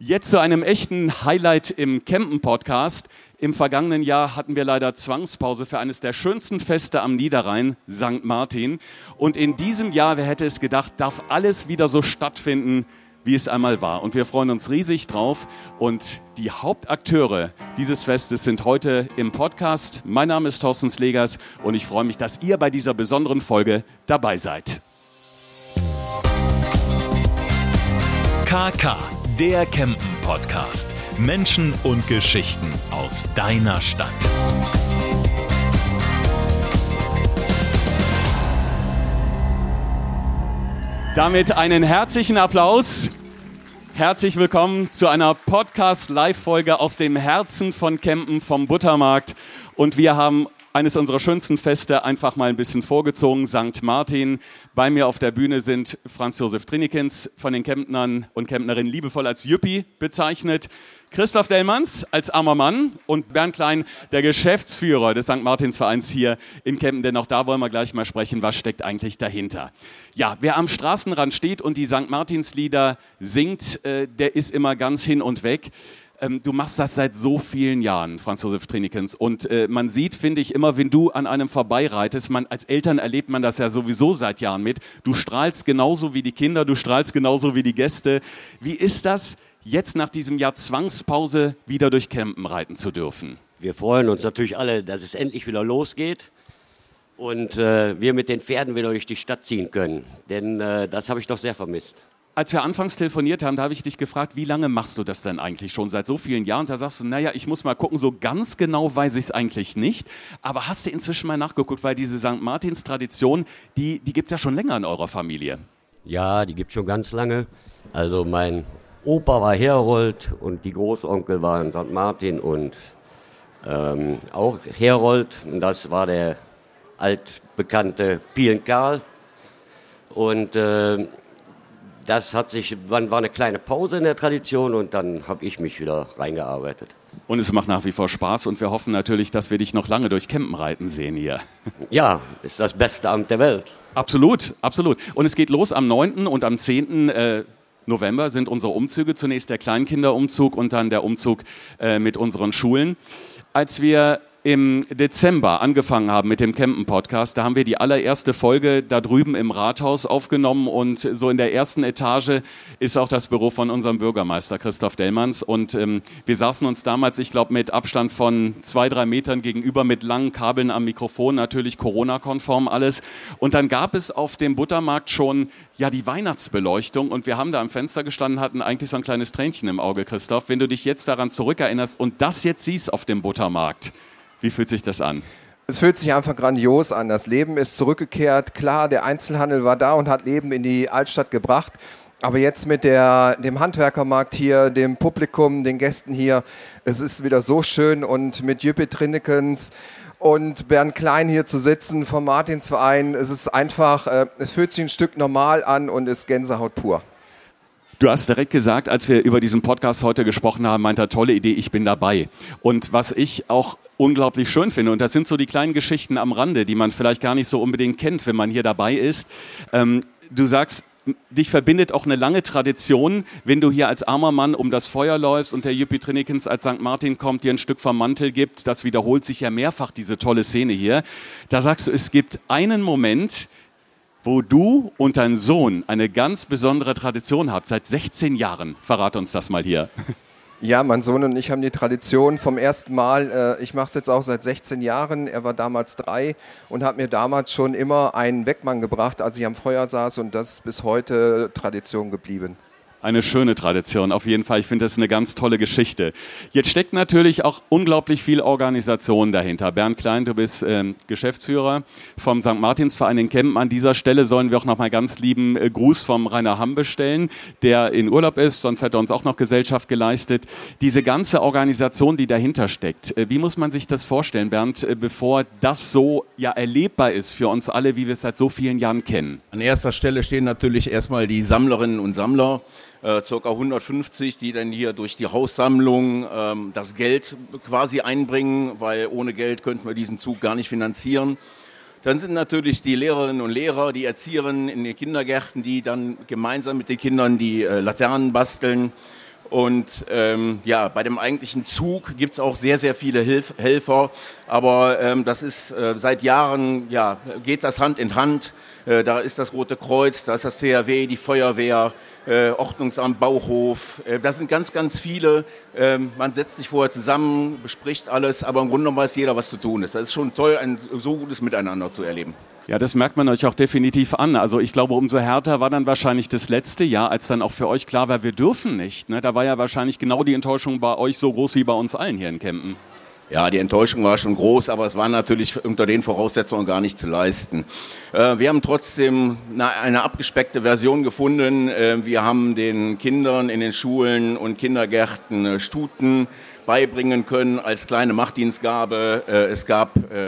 Jetzt zu einem echten Highlight im Campen-Podcast. Im vergangenen Jahr hatten wir leider Zwangspause für eines der schönsten Feste am Niederrhein, St. Martin. Und in diesem Jahr, wer hätte es gedacht, darf alles wieder so stattfinden, wie es einmal war. Und wir freuen uns riesig drauf. Und die Hauptakteure dieses Festes sind heute im Podcast. Mein Name ist Thorsten Slegers und ich freue mich, dass ihr bei dieser besonderen Folge dabei seid. KK, der Campen-Podcast. Menschen und Geschichten aus deiner Stadt. Damit einen herzlichen Applaus. Herzlich willkommen zu einer Podcast-Live-Folge aus dem Herzen von Campen vom Buttermarkt. Und wir haben eines unserer schönsten Feste einfach mal ein bisschen vorgezogen, St. Martin. Bei mir auf der Bühne sind Franz Josef Trinikins, von den Kemptnern und Kemptnerinnen liebevoll als Jüppi bezeichnet, Christoph Dellmanns als armer Mann und Bernd Klein, der Geschäftsführer des St. Martinsvereins hier in Kempen. Denn auch da wollen wir gleich mal sprechen, was steckt eigentlich dahinter. Ja, wer am Straßenrand steht und die St. Martinslieder singt, der ist immer ganz hin und weg. Du machst das seit so vielen Jahren, Franz Josef Trinikins. Und man sieht, finde ich, immer, wenn du an einem vorbeireitest, als Eltern erlebt man das ja sowieso seit Jahren mit. Du strahlst genauso wie die Kinder, du strahlst genauso wie die Gäste. Wie ist das, jetzt nach diesem Jahr Zwangspause wieder durch Campen reiten zu dürfen? Wir freuen uns natürlich alle, dass es endlich wieder losgeht und wir mit den Pferden wieder durch die Stadt ziehen können. Denn das habe ich doch sehr vermisst. Als wir anfangs telefoniert haben, da habe ich dich gefragt, wie lange machst du das denn eigentlich schon? Seit so vielen Jahren. Und da sagst du, naja, ich muss mal gucken, so ganz genau weiß ich es eigentlich nicht. Aber hast du inzwischen mal nachgeguckt, weil diese St. Martins-Tradition, die gibt es ja schon länger in eurer Familie. Ja, die gibt es schon ganz lange. Also mein Opa war Herold und die Großonkel waren St. Martin und auch Herold. Und das war der altbekannte Pilen Karl. Und das war eine kleine Pause in der Tradition und dann habe ich mich wieder reingearbeitet. Und es macht nach wie vor Spaß und wir hoffen natürlich, dass wir dich noch lange durch Campen reiten sehen hier. Ja, ist das beste Amt der Welt. Absolut, absolut. Und es geht los am 9. und am 10. November sind unsere Umzüge. Zunächst der Kleinkinderumzug und dann der Umzug mit unseren Schulen. Als wir im Dezember angefangen haben mit dem Campen-Podcast, da haben wir die allererste Folge da drüben im Rathaus aufgenommen und so in der ersten Etage ist auch das Büro von unserem Bürgermeister Christoph Dellmanns und wir saßen uns damals, ich glaube mit Abstand von 2-3 Metern gegenüber mit langen Kabeln am Mikrofon, natürlich Corona-konform alles und dann gab es auf dem Buttermarkt schon ja die Weihnachtsbeleuchtung und wir haben da am Fenster gestanden, hatten eigentlich so ein kleines Tränchen im Auge, Christoph. Wenn du dich jetzt daran zurückerinnerst und das jetzt siehst auf dem Buttermarkt, wie fühlt sich das an? Es fühlt sich einfach grandios an. Das Leben ist zurückgekehrt. Klar, der Einzelhandel war da und hat Leben in die Altstadt gebracht. Aber jetzt mit dem Handwerkermarkt hier, dem Publikum, den Gästen hier, es ist wieder so schön. Und mit Jüppi Trinikins und Bernd Klein hier zu sitzen vom Martinsverein, es ist einfach, es fühlt sich ein Stück normal an und ist Gänsehaut pur. Du hast direkt gesagt, als wir über diesen Podcast heute gesprochen haben, meinte er, tolle Idee, ich bin dabei. Und was ich auch unglaublich schön finde, und das sind so die kleinen Geschichten am Rande, die man vielleicht gar nicht so unbedingt kennt, wenn man hier dabei ist. Du sagst, dich verbindet auch eine lange Tradition, wenn du hier als armer Mann um das Feuer läufst und der Jüppi Trinikins als St. Martin kommt, dir ein Stück vom Mantel gibt. Das wiederholt sich ja mehrfach, diese tolle Szene hier. Da sagst du, es gibt einen Moment, wo du und dein Sohn eine ganz besondere Tradition habt, seit 16 Jahren. Verrat uns das mal hier. Ja, mein Sohn und ich haben die Tradition vom ersten Mal, ich mache es jetzt auch seit 16 Jahren, er war damals 3 und hat mir damals schon immer einen Weckmann gebracht, als ich am Feuer saß und das ist bis heute Tradition geblieben. Eine schöne Tradition, auf jeden Fall. Ich finde das eine ganz tolle Geschichte. Jetzt steckt natürlich auch unglaublich viel Organisation dahinter. Bernd Klein, du bist Geschäftsführer vom St. Martinsverein in Kempen. An dieser Stelle sollen wir auch noch mal ganz lieben Gruß vom Rainer Hamm bestellen, der in Urlaub ist, sonst hätte er uns auch noch Gesellschaft geleistet. Diese ganze Organisation, die dahinter steckt, wie muss man sich das vorstellen, Bernd, bevor das so ja erlebbar ist für uns alle, wie wir es seit so vielen Jahren kennen? An erster Stelle stehen natürlich erstmal die Sammlerinnen und Sammler, ca. 150, die dann hier durch die Haussammlung das Geld quasi einbringen, weil ohne Geld könnten wir diesen Zug gar nicht finanzieren. Dann sind natürlich die Lehrerinnen und Lehrer, die Erzieherinnen in den Kindergärten, die dann gemeinsam mit den Kindern die Laternen basteln. Und bei dem eigentlichen Zug gibt es auch sehr, sehr viele Helfer. Aber das ist seit Jahren, geht das Hand in Hand. Da ist das Rote Kreuz, da ist das CAW, die Feuerwehr, Ordnungsamt, Bauhof. Das sind ganz, ganz viele. Man setzt sich vorher zusammen, bespricht alles, aber im Grunde genommen weiß jeder, was zu tun ist. Das ist schon toll, ein so gutes Miteinander zu erleben. Ja, das merkt man euch auch definitiv an. Also ich glaube, umso härter war dann wahrscheinlich das letzte Jahr, als dann auch für euch klar war, wir dürfen nicht. Ne? Da war ja wahrscheinlich genau die Enttäuschung bei euch so groß wie bei uns allen hier in Kempen. Ja, die Enttäuschung war schon groß, aber es war natürlich unter den Voraussetzungen gar nicht zu leisten. Wir haben trotzdem eine abgespeckte Version gefunden. Wir haben den Kindern in den Schulen und Kindergärten Stuten beibringen können als kleine Machtdienstgabe. Es gab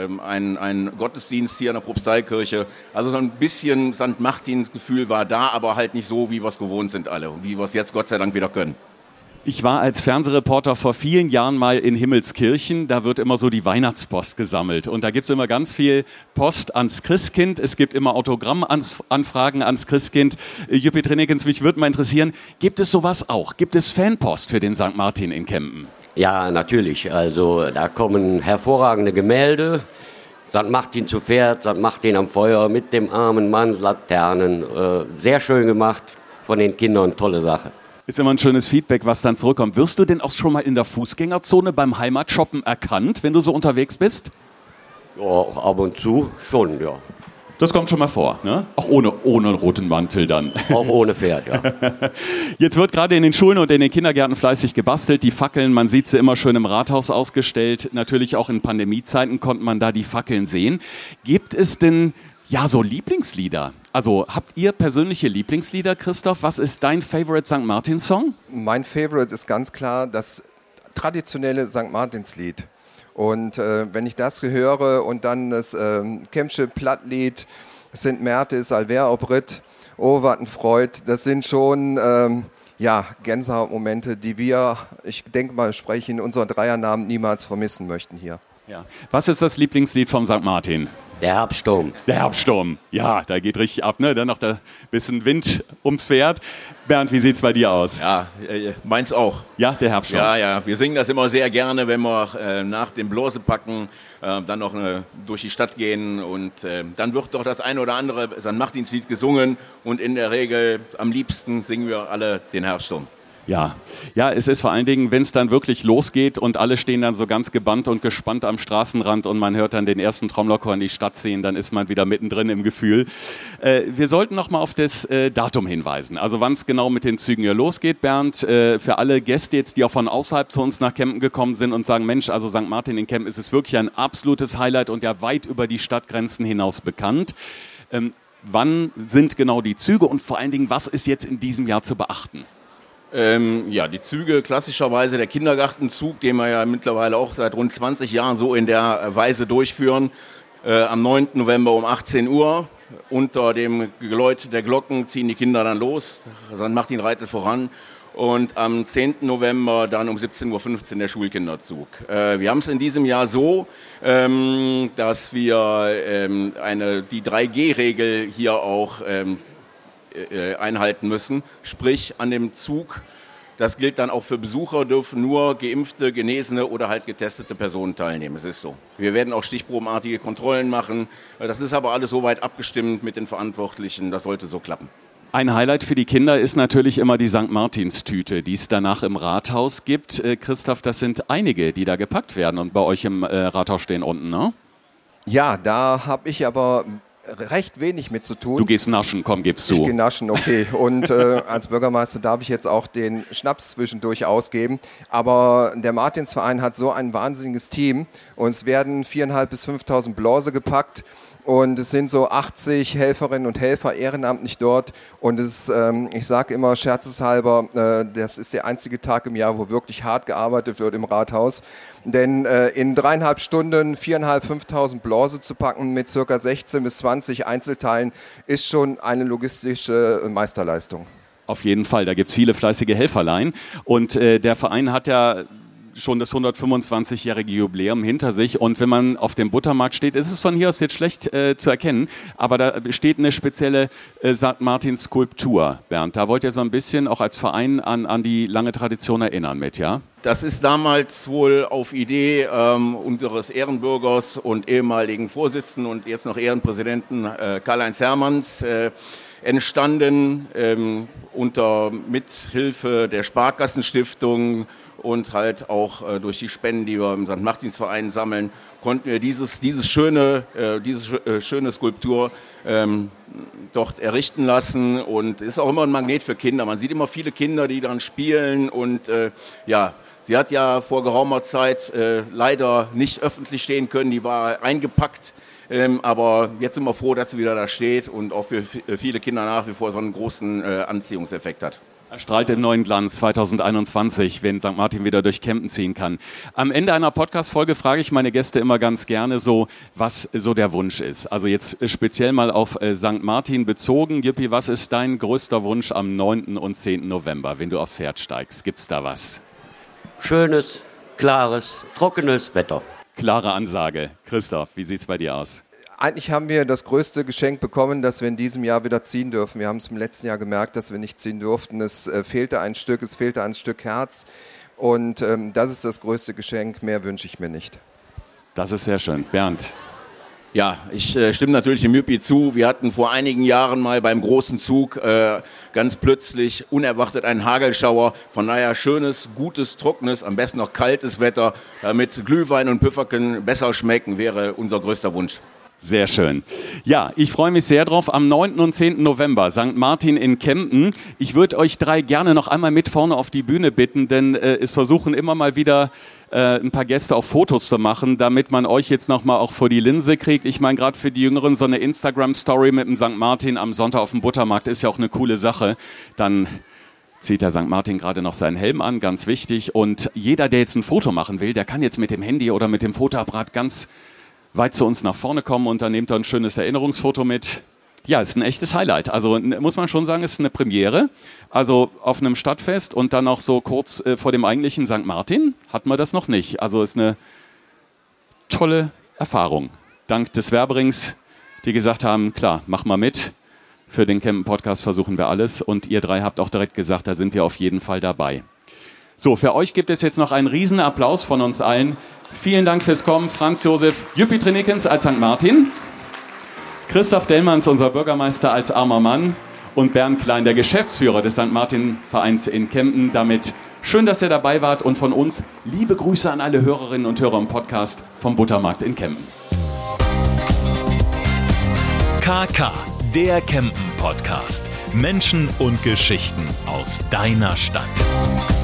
einen Gottesdienst hier in der Propsteikirche. Also so ein bisschen St. Martinsgefühl war da, aber halt nicht so, wie wir es gewohnt sind alle und wie wir es jetzt Gott sei Dank wieder können. Ich war als Fernsehreporter vor vielen Jahren mal in Himmelskirchen. Da wird immer so die Weihnachtspost gesammelt. Und da gibt es immer ganz viel Post ans Christkind. Es gibt immer Autogrammanfragen ans Christkind. Jüppi Trinnekens, mich würde mal interessieren, gibt es sowas auch? Gibt es Fanpost für den St. Martin in Kempen? Ja, natürlich. Also da kommen hervorragende Gemälde. St. Martin zu Pferd, St. Martin am Feuer mit dem armen Mann, Laternen. Sehr schön gemacht von den Kindern, tolle Sache. Ist immer ein schönes Feedback, was dann zurückkommt. Wirst du denn auch schon mal in der Fußgängerzone beim Heimatshoppen erkannt, wenn du so unterwegs bist? Ja, ab und zu schon, ja. Das kommt schon mal vor, ne? Auch ohne einen roten Mantel dann. Auch ohne Pferd, ja. Jetzt wird gerade in den Schulen und in den Kindergärten fleißig gebastelt. Die Fackeln, man sieht sie immer schön im Rathaus ausgestellt. Natürlich auch in Pandemiezeiten konnte man da die Fackeln sehen. Gibt es denn so Lieblingslieder? Also habt ihr persönliche Lieblingslieder, Christoph? Was ist dein Favorite St. Martin-Song? Mein Favorite ist ganz klar das traditionelle St. Martins-Lied. Und wenn ich das höre und dann das Kempsche Plattlied, Sint Mertis, Alver Obrit, Oh, wat ein Freud, das sind schon Gänsehautmomente, die wir, ich denke mal, sprechen in unseren Dreiernamen niemals vermissen möchten hier. Ja. Was ist das Lieblingslied vom St. Martin? Der Herbststurm. Der Herbststurm, ja, da geht richtig ab, ne? Dann noch ein bisschen Wind ums Pferd. Bernd, wie sieht's bei dir aus? Ja, meins auch. Ja, der Herbststurm. Ja, wir singen das immer sehr gerne, wenn wir nach dem Blasepacken dann noch durch die Stadt gehen und dann wird doch das eine oder andere St. Martinslied gesungen und in der Regel am liebsten singen wir alle den Herbststurm. Ja, es ist vor allen Dingen, wenn es dann wirklich losgeht und alle stehen dann so ganz gebannt und gespannt am Straßenrand und man hört dann den ersten Trommlerchor in die Stadt ziehen, dann ist man wieder mittendrin im Gefühl. Wir sollten noch mal auf das Datum hinweisen, also wann es genau mit den Zügen hier losgeht, Bernd. Für alle Gäste jetzt, die auch von außerhalb zu uns nach Kempen gekommen sind und sagen, Mensch, also St. Martin in Kempen ist es wirklich ein absolutes Highlight und ja weit über die Stadtgrenzen hinaus bekannt. Wann sind genau die Züge und vor allen Dingen, was ist jetzt in diesem Jahr zu beachten? Die Züge, klassischerweise der Kindergartenzug, den wir ja mittlerweile auch seit rund 20 Jahren so in der Weise durchführen. Am 9. November um 18 Uhr unter dem Geläut der Glocken ziehen die Kinder dann los. St. Martin reitet voran. Und am 10. November dann um 17.15 Uhr der Schulkinderzug. Wir haben es in diesem Jahr so, dass wir die 3G-Regel hier auch einhalten müssen. Sprich, an dem Zug, das gilt dann auch für Besucher, dürfen nur geimpfte, genesene oder halt getestete Personen teilnehmen. Es ist so. Wir werden auch stichprobenartige Kontrollen machen. Das ist aber alles soweit abgestimmt mit den Verantwortlichen. Das sollte so klappen. Ein Highlight für die Kinder ist natürlich immer die St. Martins-Tüte, die es danach im Rathaus gibt. Christoph, das sind einige, die da gepackt werden und bei euch im Rathaus stehen unten, ne? Ja, da habe ich aber recht wenig mit zu tun. Du gehst naschen, komm, gib's zu. Ich gehe naschen, okay. Und als Bürgermeister darf ich jetzt auch den Schnaps zwischendurch ausgeben. Aber der Martinsverein hat so ein wahnsinniges Team und es werden 4.500 bis 5.000 Blase gepackt. Und es sind so 80 Helferinnen und Helfer ehrenamtlich dort. Und es, ich sage immer scherzeshalber, das ist der einzige Tag im Jahr, wo wirklich hart gearbeitet wird im Rathaus. Denn in 3,5 Stunden 4.500, 5.000 Blase zu packen mit ca. 16 bis 20 Einzelteilen ist schon eine logistische Meisterleistung. Auf jeden Fall, da gibt es viele fleißige Helferlein. Und der Verein hat ja schon das 125-jährige Jubiläum hinter sich. Und wenn man auf dem Buttermarkt steht, ist es von hier aus jetzt schlecht zu erkennen, aber da steht eine spezielle St. Martin-Skulptur, Bernd. Da wollt ihr so ein bisschen auch als Verein an die lange Tradition erinnern mit, ja? Das ist damals wohl auf Idee unseres Ehrenbürgers und ehemaligen Vorsitzenden und jetzt noch Ehrenpräsidenten Karl-Heinz Hermanns entstanden, unter Mithilfe der Sparkassenstiftung und halt auch durch die Spenden, die wir im St. Martinsverein sammeln, konnten wir diese schöne Skulptur dort errichten lassen, und ist auch immer ein Magnet für Kinder. Man sieht immer viele Kinder, die daran spielen, und sie hat ja vor geraumer Zeit leider nicht öffentlich stehen können, die war eingepackt. Aber jetzt sind wir froh, dass sie wieder da steht und auch für viele Kinder nach wie vor so einen großen Anziehungseffekt hat. Er strahlt im neuen Glanz 2021, wenn St. Martin wieder durch Kempen ziehen kann. Am Ende einer Podcast-Folge frage ich meine Gäste immer ganz gerne so, was so der Wunsch ist. Also jetzt speziell mal auf St. Martin bezogen. Jüppi, was ist dein größter Wunsch am 9. und 10. November, wenn du aufs Pferd steigst? Gibt's da was? Schönes, klares, trockenes Wetter. Klare Ansage. Christoph, wie sieht's bei dir aus? Eigentlich haben wir das größte Geschenk bekommen, dass wir in diesem Jahr wieder ziehen dürfen. Wir haben es im letzten Jahr gemerkt, dass wir nicht ziehen durften. Es fehlte ein Stück Herz. Und das ist das größte Geschenk. Mehr wünsche ich mir nicht. Das ist sehr schön. Bernd? Ja, ich stimme natürlich dem Jüppi zu. Wir hatten vor einigen Jahren mal beim großen Zug ganz plötzlich unerwartet einen Hagelschauer. Von daher schönes, gutes, trockenes, am besten noch kaltes Wetter, damit Glühwein und Püfferken besser schmecken, wäre unser größter Wunsch. Sehr schön. Ja, ich freue mich sehr drauf. Am 9. und 10. November, St. Martin in Kempen. Ich würde euch drei gerne noch einmal mit vorne auf die Bühne bitten, denn es versuchen immer mal wieder ein paar Gäste auf Fotos zu machen, damit man euch jetzt nochmal auch vor die Linse kriegt. Ich meine, gerade für die Jüngeren, so eine Instagram-Story mit dem St. Martin am Sonntag auf dem Buttermarkt ist ja auch eine coole Sache. Dann zieht der St. Martin gerade noch seinen Helm an, ganz wichtig. Und jeder, der jetzt ein Foto machen will, der kann jetzt mit dem Handy oder mit dem Fotoapparat ganz weit zu uns nach vorne kommen, und dann nehmt ihr ein schönes Erinnerungsfoto mit. Ja, ist ein echtes Highlight. Also muss man schon sagen, es ist eine Premiere. Also auf einem Stadtfest und dann auch so kurz vor dem eigentlichen St. Martin hatten wir das noch nicht. Also ist eine tolle Erfahrung. Dank des Werberings, die gesagt haben, klar, mach mal mit. Für den Kempen-Podcast versuchen wir alles. Und ihr drei habt auch direkt gesagt, da sind wir auf jeden Fall dabei. So, für euch gibt es jetzt noch einen riesen Applaus von uns allen. Vielen Dank fürs Kommen, Franz Josef Jüppi Trinikens als St. Martin, Christoph Dellmanns, unser Bürgermeister, als armer Mann, und Bernd Klein, der Geschäftsführer des St. Martin Vereins in Kempen. Damit schön, dass ihr dabei wart, und von uns liebe Grüße an alle Hörerinnen und Hörer im Podcast vom Buttermarkt in Kempen. KK, der Kempen-Podcast. Menschen und Geschichten aus deiner Stadt.